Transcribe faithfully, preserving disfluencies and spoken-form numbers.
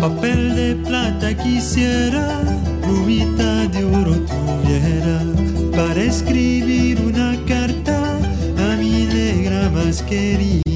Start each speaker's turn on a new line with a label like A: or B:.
A: Papel de plata quisiera, plumita de oro tuviera, para escribir una carta a mi negra más querida.